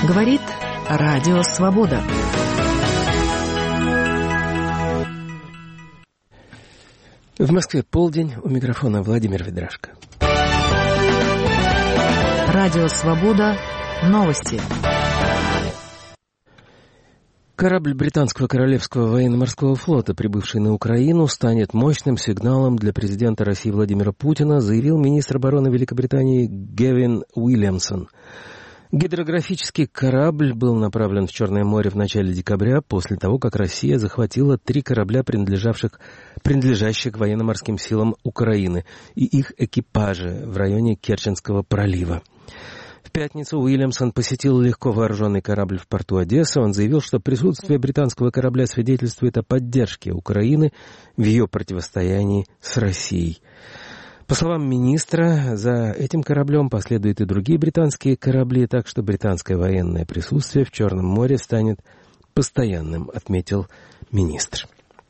Говорит Радио Свобода. В Москве полдень, у микрофона Владимир Ведрашко. Радио Свобода. Новости. Корабль британского Королевского военно-морского флота, прибывший на Украину, станет мощным сигналом для президента России Владимира Путина, заявил министр обороны Великобритании Гэвин Уильямсон. Гидрографический корабль был направлен в Черное море в начале декабря, после того, как Россия захватила 3 корабля, принадлежащих военно-морским силам Украины, и их экипажи в районе Керченского пролива. В пятницу Уильямсон посетил легко вооруженный корабль в порту Одессы. Он заявил, что присутствие британского корабля свидетельствует о поддержке Украины в ее противостоянии с Россией. По словам министра, за этим кораблем последуют и другие британские корабли, так что британское военное присутствие в Черном море станет постоянным, отметил министр.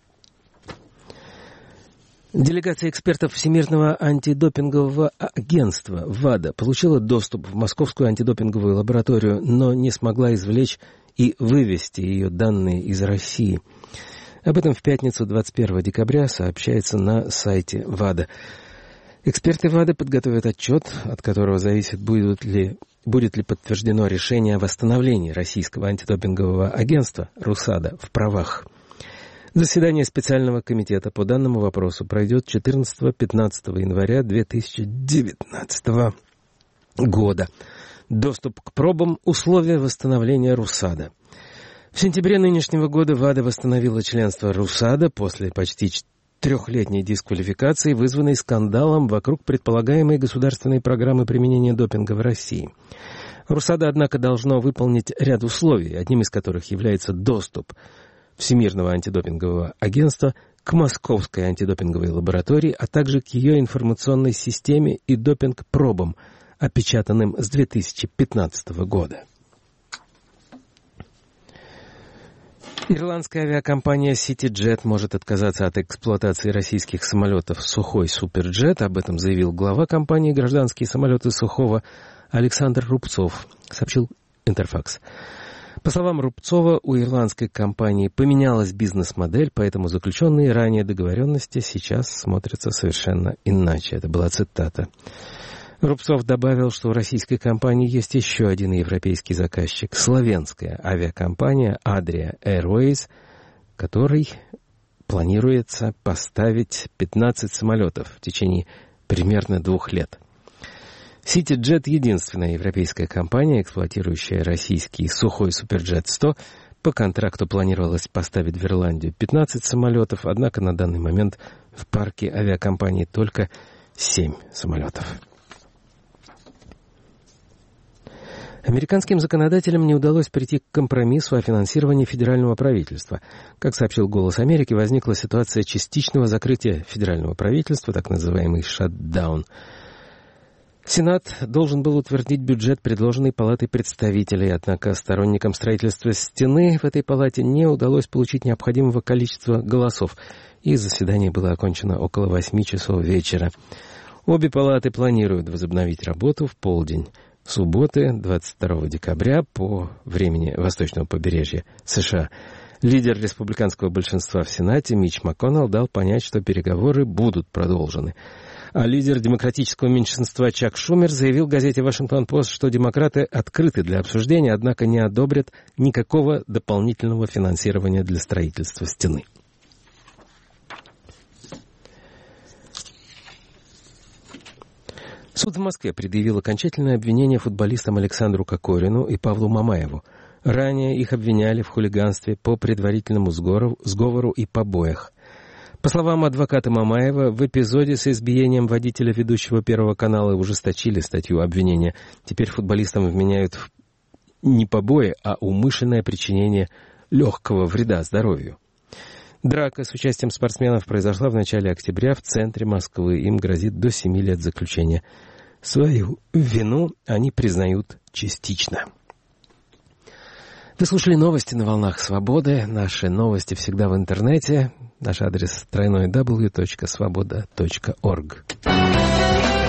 Делегация экспертов Всемирного антидопингового агентства ВАДА получила доступ в Московскую антидопинговую лабораторию, но не смогла извлечь и вывести ее данные из России. Об этом в пятницу 21 декабря сообщается на сайте ВАДА. Эксперты ВАДА подготовят отчет, от которого зависит, будет ли подтверждено решение о восстановлении российского антидопингового агентства РУСАДА в правах. Заседание специального комитета по данному вопросу пройдет 14-15 января 2019 года. Доступ к пробам – условия восстановления РУСАДА. В сентябре нынешнего года ВАДА восстановила членство РУСАДА после почти 3-летней дисквалификации, вызванной скандалом вокруг предполагаемой государственной программы применения допинга в России. РУСАДА, однако, должно выполнить ряд условий, одним из которых является доступ Всемирного антидопингового агентства к Московской антидопинговой лаборатории, а также к ее информационной системе и допинг-пробам, опечатанным с 2015 года. Ирландская авиакомпания CityJet может отказаться от эксплуатации российских самолетов «Сухой Суперджет». Об этом заявил глава компании «Гражданские самолеты Сухого» Александр Рубцов, сообщил Интерфакс. По словам Рубцова, у ирландской компании поменялась бизнес-модель, поэтому заключенные ранее договоренности сейчас смотрятся совершенно иначе. Это была цитата. Рубцов добавил, что у российской компании есть еще один европейский заказчик – словенская авиакомпания Adria Airways, которой планируется поставить 15 самолетов в течение примерно 2 лет. CityJet – единственная европейская компания, эксплуатирующая российский Сухой Суперджет-100. По контракту планировалось поставить в Ирландию 15 самолетов, однако на данный момент в парке авиакомпании только 7 самолетов. Американским законодателям не удалось прийти к компромиссу о финансировании федерального правительства. Как сообщил «Голос Америки», возникла ситуация частичного закрытия федерального правительства, так называемый шатдаун. Сенат должен был утвердить бюджет, предложенный Палатой представителей, однако сторонникам строительства стены в этой палате не удалось получить необходимого количества голосов, и заседание было окончено около 8 часов вечера. Обе палаты планируют возобновить работу в полдень субботы, 22 декабря, по времени восточного побережья США. Лидер республиканского большинства в Сенате Митч МакКоннелл дал понять, что переговоры будут продолжены. А лидер демократического меньшинства Чак Шумер заявил газете «Вашингтон-Пост», что демократы открыты для обсуждения, однако не одобрят никакого дополнительного финансирования для строительства стены. Суд в Москве предъявил окончательное обвинение футболистам Александру Кокорину и Павлу Мамаеву. Ранее их обвиняли в хулиганстве по предварительному сговору и побоях. По словам адвоката Мамаева, в эпизоде с избиением водителя ведущего Первого канала ужесточили статью обвинения. Теперь футболистам вменяют не побои, а умышленное причинение легкого вреда здоровью. Драка с участием спортсменов произошла в начале октября в центре Москвы. Им грозит до 7 лет заключения. Свою вину они признают частично. Вы слушали новости на волнах Свободы. Наши новости всегда в интернете. Наш адрес www.svoboda.org.